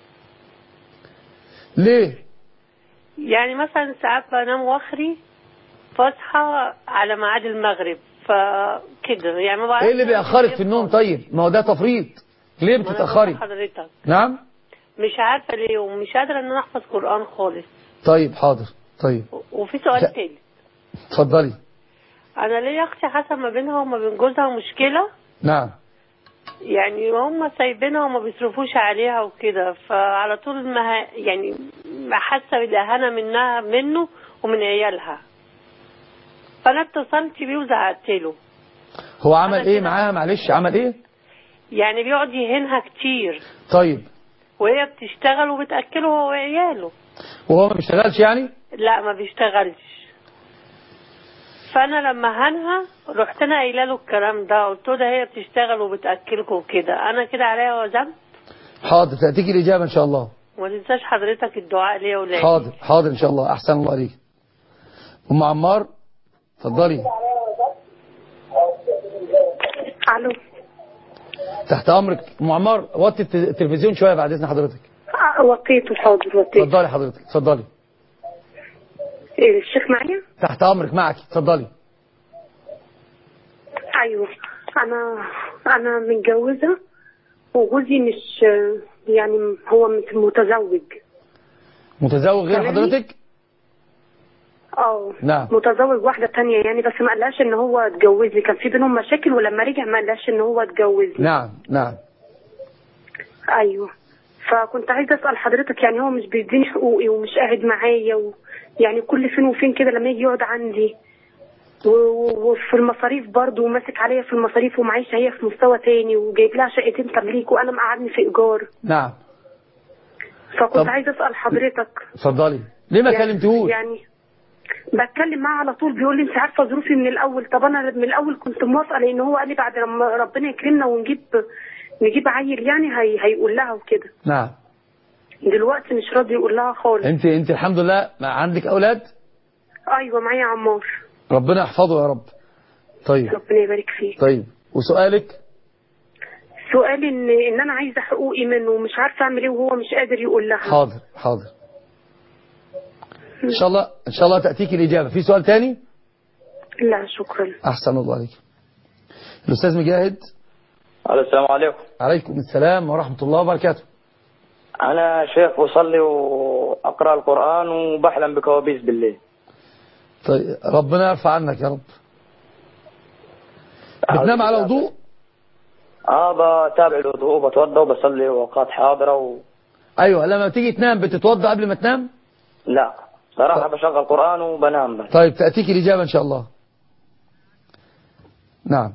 ليه؟ يعني مثلا ساعات بنام واخري فاصحى على ميعاد المغرب فكده يعني ما بعرفش. ايه اللي بيأخرك في النوم؟ طيب ما هو ده تفريط. ليه بتتأخري؟ حضرتك نعم؟ مش عارفة ليه ومش قادرة ان انا احفظ قرآن خالص. طيب حاضر. طيب وفي سؤال تاني. اتفضلي. انا ليا اختي حصل ما بينها وما بين جوزها مشكلة. نعم. يعني هم سايبينها وما بيصرفوش عليها وكده، فعلى طول ما يعني حاسة بالإهانة منه ومن عيالها. فانا اتصلت بيه وزعقت له. هو عمل ايه معاها؟ معلش عمل ايه؟ يعني بيقعد يهينها كتير. طيب. وهي بتشتغل وبتأكله هو وعياله. وهو ما بيشتغلش يعني؟ لا ما بيشتغلش. فانا لما هنها رحت انا قايله له الكلام ده، قلت له ده هي بتشتغل وبتاكلكم وكده، انا كده عليا ذنب؟ حاضر تأتيك الإجابة إن شاء الله. وما تنساش حضرتك الدعاء ليا ولادي. حاضر حاضر إن شاء الله. أحسن الله عليك. أم عمار اتفضلي. الو. تحت أمرك أم عمار. وطي التلفزيون شوية بعد إذن حضرتك. وطيته حاضر وطيته. اتفضلي حضرتك اتفضلي. الشيخ معايا؟ تحت أمرك معك اتفضلي. ايوه انا متجوزه وجوزي مش يعني هو متزوج. متزوج غير حضرتك؟ نعم. متزوج واحده تانية يعني، بس ما قالهاش ان هو اتجوزني، كان في بينهم مشاكل ولما رجع ما قالهاش ان هو اتجوزني. نعم نعم. ايوه. فكنت عايزه اسال حضرتك، يعني هو مش بيديني حقوقي ومش قاعد معايا يعني كل فين وفين كده لما يجي يقعد عندي، وفي المصاريف برضه وماسك عليا في المصاريف ومعيشه هي في مستوى تاني وجايب لها شقتين تمليك وانا مقعدني في ايجار. نعم. فكنت عايزه اسال حضرتك. اتفضلي. ليه ما كلمتهوش؟ يعني بتكلم معاه على طول بيقول لي انت عارفه ظروفي من الاول. طب انا من الاول كنت موافقه لان هو قال لي بعد لما ربنا يكرمنا نجيب عيل يعني هيقول لها وكده. نعم. دلوقتي مش راضي يقول لها خالص. انت الحمد لله عندك اولاد؟ ايوه معايا عمار. ربنا يحفظه يا رب. طيب ربنا يبارك فيك. طيب وسؤالك؟ سؤالي ان انا عايزه حقوقي منه ومش عارفه اعمل ايه وهو مش قادر يقول لها. حاضر حاضر ان شاء الله تأتيك الإجابة. في سؤال تاني؟ لا شكرا. احسن الله عليك. الاستاذ مجاهد. السلام عليكم. عليكم السلام ورحمة الله وبركاته. أنا شيخ أصلي وأقرأ القرآن وبحلم بكوابيس بالليل. طيب ربنا يرفع عنك يا رب. بتنام على وضوء؟ بتابع الوضوء وبتوضى وبصلي وأوقات حاضرة أيوة. لما تيجي تنام بتتوضى قبل ما تنام؟ لا صراحة بشغل قرآن وبنام بس. طيب تأتيك الإجابة إن شاء الله. نعم.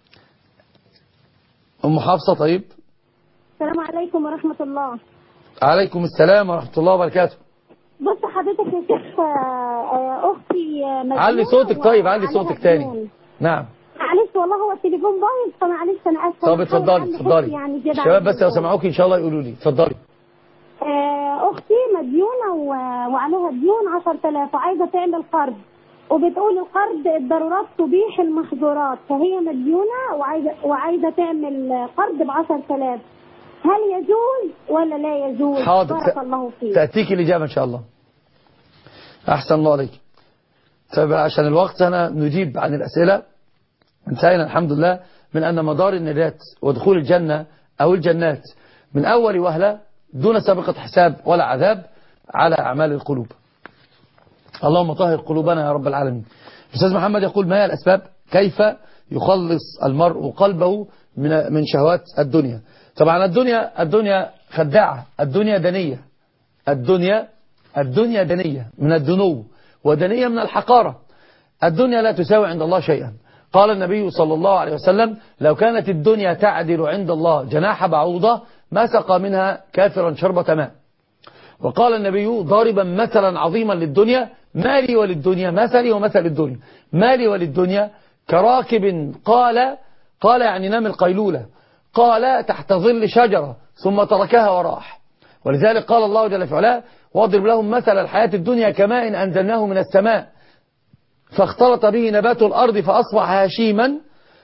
أم حفصة. طيب السلام عليكم ورحمة الله. عليكم السلام ورحمة الله وبركاته. بص حضرتك يا شيخ، أختي علي صوتك. طيب علي صوتك تاني. نعم. معلش والله هو التليفون بايظ فمعلش أنا آسفة. طب اتفضلي يعني الشباب بس لو سمعوك إن شاء الله يقولوا لي. اتفضلي. أختي مديونة وعليها ديون 10,000 وعايزة تعمل قرض، وبتقول القرض الضرورات تبيح المحظورات، فهي مديونة وعايزة تعمل قرض ب10,000. هل يجوز ولا لا يجوز؟ حاضر. بارك الله فيك. تأتيك الإجابة إن شاء الله. أحسن الله عليك. طيب عشان الوقت أنا نجيب عن الأسئلة. انتهينا الحمد لله من أن مدار النجاة ودخول الجنة أو الجنات من أول وهلة دون سابقة حساب ولا عذاب على أعمال القلوب. اللهم طهر قلوبنا يا رب العالمين. أستاذ محمد يقول ما هي الأسباب كيف يخلص المرء قلبه من شهوات الدنيا؟ طبعا الدنيا خداعة، الدنيا دنية، الدنيا دنية من الدنو ودنية من الحقارة. الدنيا لا تساوي عند الله شيئا. قال النبي صلى الله عليه وسلم لو كانت الدنيا تعدل عند الله جناح بعوضة ما سقى منها كافرا شربة ماء. وقال النبي ضاربا مثلا عظيما للدنيا مالي وللدنيا مثلي ومثل الدنيا. مالي وللدنيا كراكب قال يعني نام القيلولة، قال تحت ظل شجرة ثم تركها وراح. ولذلك قال الله جل في علاه واضرب لهم مثل الحياة الدنيا كماء أنزلناه من السماء فاختلط به نبات الأرض فأصبح هشيما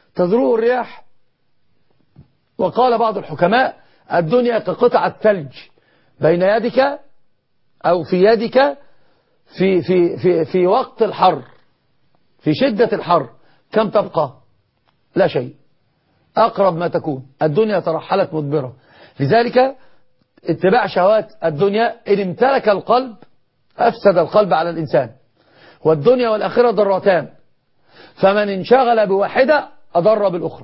تذروه الرياح. وقال بعض الحكماء الدنيا كقطعة ثلج بين يدك أو في يدك في وقت الحر، في شدة الحر كم تبقى؟ لا شيء، أقرب ما تكون. الدنيا ترحلت مدبرة. لذلك اتباع شهوات الدنيا إن امتلك القلب أفسد القلب على الإنسان. والدنيا والآخرة ضرتان، فمن انشغل بواحدة أضر بالأخرى.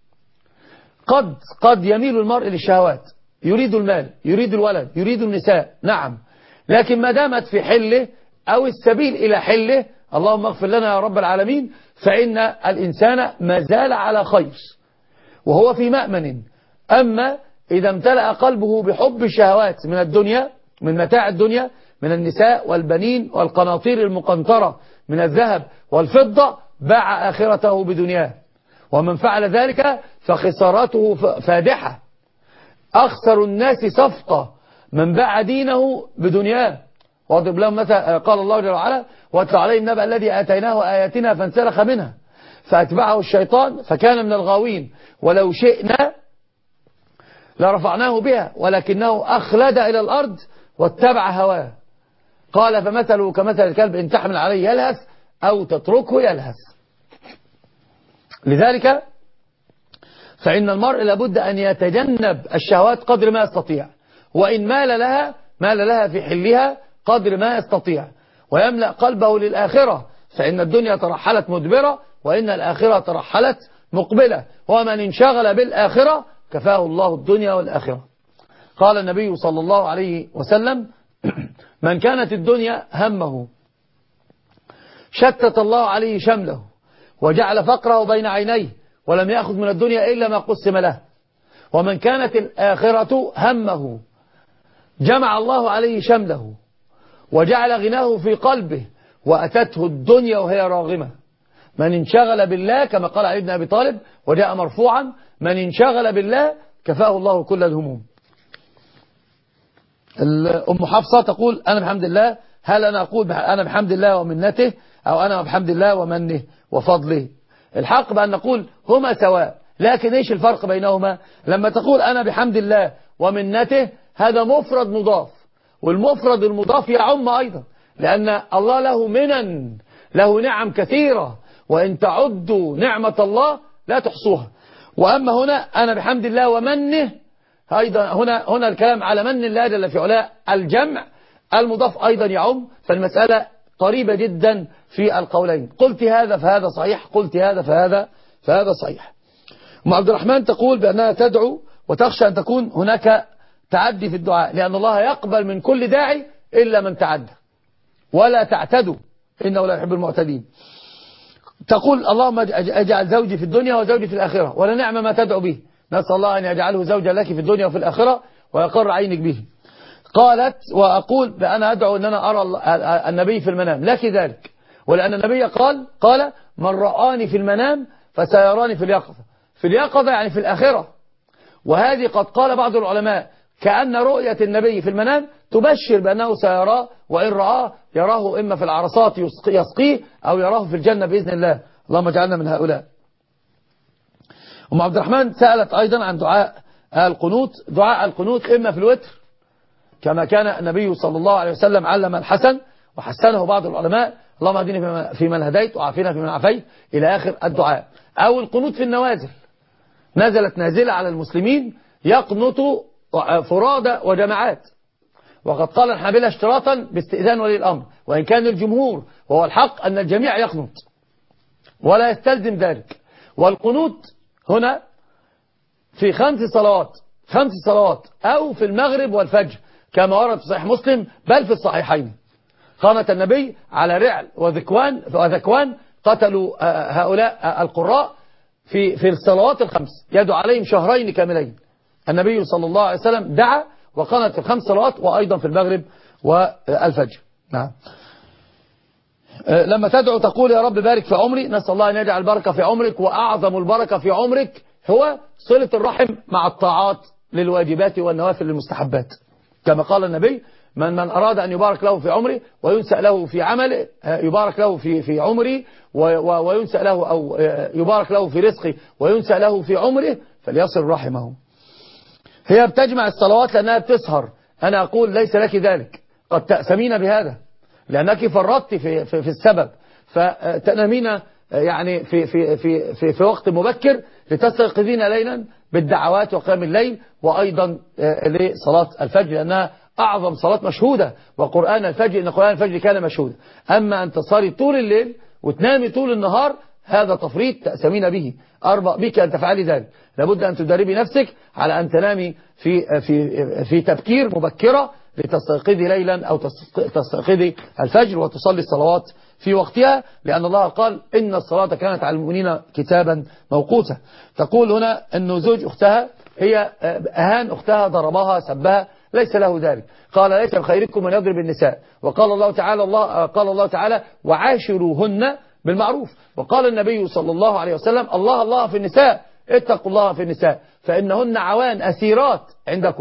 قد يميل المرء للشهوات، يريد المال، يريد الولد، يريد النساء، نعم، لكن ما دامت في حله أو السبيل إلى حله، اللهم اغفر لنا يا رب العالمين، فإن الإنسان ما زال على خير وهو في مأمن. أما إذا امتلأ قلبه بحب الشهوات من الدنيا، من متاع الدنيا، من النساء والبنين والقناطير المقنطرة من الذهب والفضة، باع آخرته بدنياه. ومن فعل ذلك فخسارته فادحة. أخسر الناس صفقة من باع دينه بدنياه. واضرب لهم مثل، قال الله جل وعلا: واتل عليهم نبأ الذي آتيناه آياتنا فانسلخ منها فأتبعه الشيطان فكان من الغاوين ولو شئنا لرفعناه بها ولكنه أخلد إلى الأرض واتبع هواه. قال فمثله كمثل الكلب إن تحمل عليه يلهث أو تتركه يلهث. لذلك فإن المرء لابد أن يتجنب الشهوات قدر ما يستطيع، وإن مال لها في حلها قدر ما يستطيع، ويملأ قلبه للآخرة، فإن الدنيا ترحلت مدبرة وإن الآخرة ترحلت مقبلة، ومن انشغل بالآخرة كفاه الله الدنيا والآخرة. قال النبي صلى الله عليه وسلم: من كانت الدنيا همه شتت الله عليه شمله وجعل فقره بين عينيه ولم يأخذ من الدنيا إلا ما قسم له. ومن كانت الآخرة همه جمع الله عليه شمله وجعل غناه في قلبه وأتته الدنيا وهي راغمة. من انشغل بالله كما قال علي بن أبي طالب وجاء مرفوعا: من انشغل بالله كفاه الله كل الهموم. أم حفصة تقول: أنا بحمد الله، هل أنا أقول أنا بحمد الله ومنته أو أنا بحمد الله ومنه وفضله؟ الحق بأن نقول هما سواء، لكن إيش الفرق بينهما؟ لما تقول أنا بحمد الله ومنته هذا مفرد مضاف، والمفرد المضاف يعم أيضا، لأن الله له منن، له نعم كثيرة، وإن تعدوا نعمة الله لا تحصوها. وأما هنا أنا بحمد الله ومنه أيضا، هنا الكلام على من الله جل في علاه، الجمع المضاف أيضا يعم، فالمسألة قريبة جدا في القولين. قلت هذا فهذا صحيح، قلت هذا فهذا صحيح. أم عبد الرحمن تقول بأنها تدعو وتخشى أن تكون هناك تعدي في الدعاء، لأن الله يقبل من كل داعي إلا من تعدى، ولا تعتدوا إنه لا يحب المعتدين. تقول اللهم اجعل زوجي في الدنيا وزوجي في الآخرة، ولا نعم ما تدعو به، نسأل الله أن يجعله زوجا لك في الدنيا وفي الآخرة ويقر عينك به. قالت: وأقول بأن أدعو أن أنا أرى النبي في المنام، لك ذلك، ولأن النبي قال من رآني في المنام فسيراني في اليقظة. في اليقظة يعني في الآخرة. وهذه قد قال بعض العلماء كأن رؤية النبي في المنام تبشر بأنه سيراه، وإن رآه يراه إما في العرصات يسقيه أو يراه في الجنة بإذن الله. اللهم اجعلنا من هؤلاء. أم عبد الرحمن سألت أيضا عن دعاء القنوت. دعاء القنوت إما في الوتر كما كان النبي صلى الله عليه وسلم علم الحسن وحسنه بعض العلماء: اللهم اهدني فيمن هديت وعافنا فيمن عافيت، إلى آخر الدعاء. أو القنوت في النوازل، نزلت نازلة على المسلمين يقنطوا فرادى وجماعات، وقد قال الحنابلة اشتراطا باستئذان ولي الأمر، وإن كان الجمهور وهو الحق أن الجميع يقنط ولا يستلزم ذلك. والقنوت هنا في 5 صلوات أو في المغرب والفجر كما ورد في صحيح مسلم بل في الصحيحين. قامت النبي على رعل وذكوان قتلوا هؤلاء القراء في الصلوات ال5، يدعو عليهم شهرين كاملين. النبي صلى الله عليه وسلم دعا وقامت في 5 صلوات وأيضا في المغرب والفجر. نعم. لما تدعو تقول: يا رب بارك في عمري، نسأل الله أن يجعل البركة في عمرك، وأعظم البركة في عمرك هو صلة الرحم مع الطاعات للواجبات والنوافل للمستحبات، كما قال النبي: من أراد أن يبارك له في عمره وينسأ له في عمله، يبارك له في عمره وينسأ له، أو يبارك له في رزقه وينسأ له في عمره، فليصل رحمه. هي بتجمع الصلوات لأنها بتسهر. أنا أقول ليس لك ذلك، قد تأسمين بهذا لأنك فرطت في السبب، فتنامين يعني في وقت مبكر لتستيقظين ليلا بالدعوات وقيام الليل، وأيضا لصلاة الفجر لأنها أعظم صلاة مشهودة، وقرآن الفجر إن قرآن الفجر كان مشهودا. أما أن تصلي طول الليل وتنامي طول النهار هذا تفريط تأسمين به، أربأ بك أن تفعلي ذلك. لابد أن تدربي نفسك على أن تنامي في تبكير مبكرة لتستيقظي ليلا أو تستيقظي الفجر وتصلي الصلوات في وقتها، لأن الله قال إن الصلاة كانت على المؤمنين كتابا موقوتا. تقول هنا أن زوج أختها هي أهان أختها، ضربها، سبها، ليس له ذلك. قال ليس بخيركم من يضرب النساء، وقال الله تعالى وعاشروهن بالمعروف، وقال النبي صلى الله عليه وسلم الله في النساء، اتقوا الله في النساء فإنهن عوان أسيرات عندكم.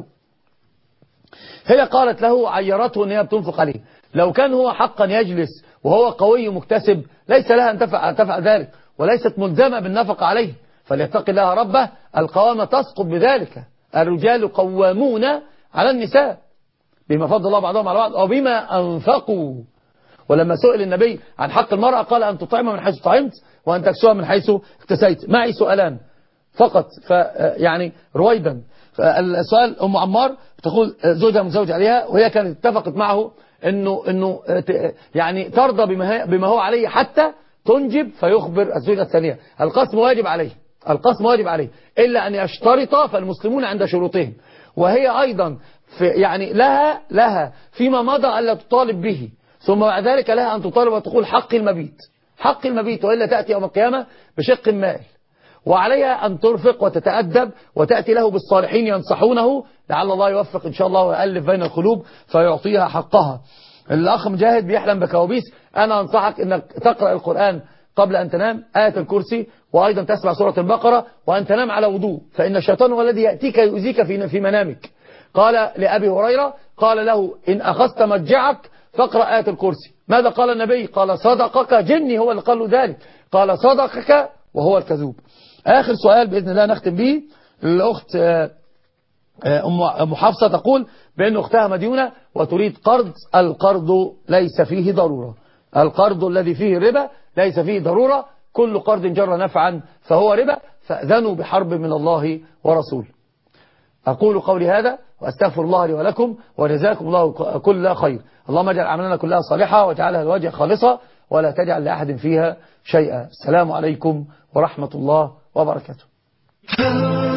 هي قالت له عيرته ان هي بتنفق عليه. لو كان هو حقا يجلس وهو قوي مكتسب ليس لها أن تفعل ذلك، وليست ملزمة بالنفقة عليه، فليتقي الله ربه. القوامة تسقط بذلك. الرجال قوامون على النساء بما فضل الله بعضهم على بعض وبما أنفقوا. ولما سئل النبي عن حق المرأة قال أن تطعم من حيث طعمت وأن تكسوها من حيث اكتسيت. معي سؤالان فقط يعني رويدا. السؤال أم عمار بتقول زوجها متزوج عليها، وهي كانت اتفقت معه انه يعني ترضى بما هو عليه حتى تنجب فيخبر الزوجة الثانية. القسم واجب عليه إلا أن يشترط، فالمسلمون عند شروطهم. وهي أيضا يعني لها فيما مضى ألا تطالب به، ثم بعد ذلك لها أن تطالب وتقول حق المبيت، وإلا تأتي يوم القيامة بشق مائل. وعليها أن ترفق وتتأدب وتأتي له بالصالحين ينصحونه، لعل الله يوفق إن شاء الله ويألف بين القلوب فيعطيها حقها. الأخ مجاهد بيحلم بكوابيس. أنا أنصحك أنك تقرأ القرآن قبل أن تنام، آية الكرسي، وأيضا تسمع سورة البقرة، وأن تنام على وضوء، فإن الشيطان هو الذي يأتيك يؤذيك في منامك. قال لأبي هريرة قال له إن أخذت مضجعك فاقرأ آية الكرسي. ماذا قال النبي؟ قال صدقك، جني هو اللي قال له ذلك، قال صدقك وهو الكذوب. آخر سؤال بإذن الله نختم به. الأخت أم حفصة تقول بأن أختها مديونة وتريد قرض. القرض ليس فيه ضرورة، القرض الذي فيه الربا ليس فيه ضرورة، كل قرض جر نفعا فهو ربا، فأذنوا بحرب من الله ورسوله. أقول قولي هذا وأستغفر الله لي ولكم، وجزاكم الله كل خير. اللهم اجعل أعمالنا كلها صالحة واجعلها لوجه خالصة ولا تجعل لأحد فيها شيئا. السلام عليكم ورحمة الله وبركاته.